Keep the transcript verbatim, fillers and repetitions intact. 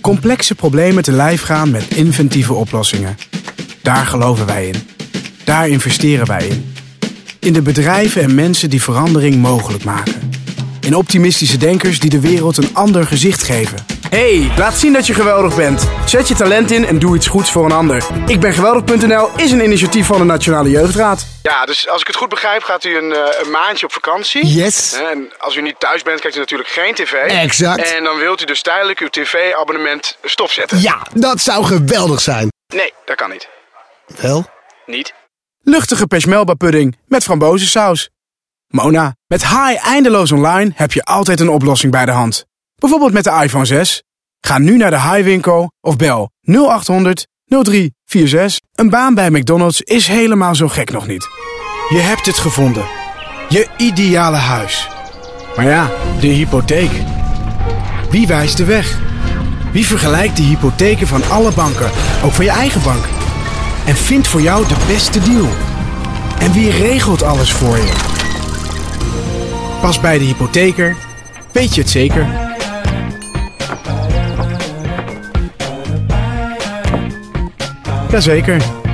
Complexe problemen te lijf gaan met inventieve oplossingen. Daar geloven wij in. Daar investeren wij in. In de bedrijven en mensen die verandering mogelijk maken. In optimistische denkers die de wereld een ander gezicht geven. Hey, laat zien dat je geweldig bent. Zet je talent in en doe iets goeds voor een ander. Ik ben geweldig punt n l is een initiatief van de Nationale Jeugdraad. Ja, dus als ik het goed begrijp gaat u een, uh, een maandje op vakantie. Yes. En als u niet thuis bent, kijkt u natuurlijk geen tv. Exact. En dan wilt u dus tijdelijk uw tv-abonnement stopzetten. Ja, dat zou geweldig zijn. Nee, dat kan niet. Wel? Niet. Luchtige peshmelba-pudding met frambozensaus. Mona, met Hi eindeloos online heb je altijd een oplossing bij de hand. Bijvoorbeeld met de iPhone zes. Ga nu naar de Hi-winkel of bel nul acht honderd nul drie vier zes. Een baan bij McDonald's is helemaal zo gek nog niet. Je hebt het gevonden. Je ideale huis. Maar ja, de hypotheek. Wie wijst de weg? Wie vergelijkt de hypotheken van alle banken, ook van je eigen bank? En vindt voor jou de beste deal? En wie regelt alles voor je? Pas bij de hypotheker, weet je het zeker? Jazeker.